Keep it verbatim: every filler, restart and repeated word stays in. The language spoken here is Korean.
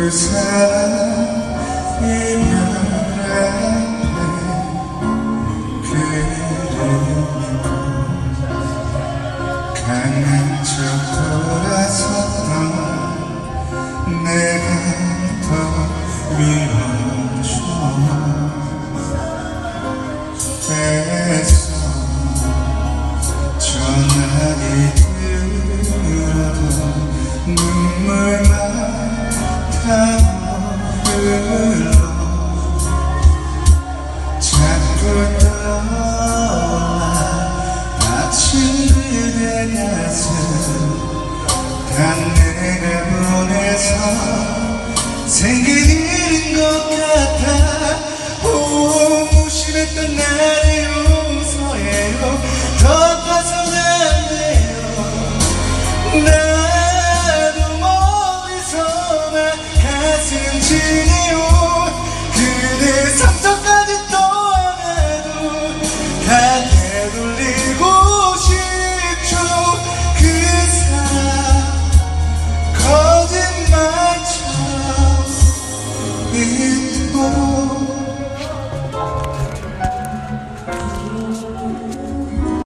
사람이 말하네. 그리고 강한 척 돌아섰던 내가 더 미워져. 애써 전화기 들어도 눈물만 다 흘러. 자꾸 떠올라 다친 그대 가슴. 단 내가 보내서 생긴 일인 것 같아. 오, 무심했던 나를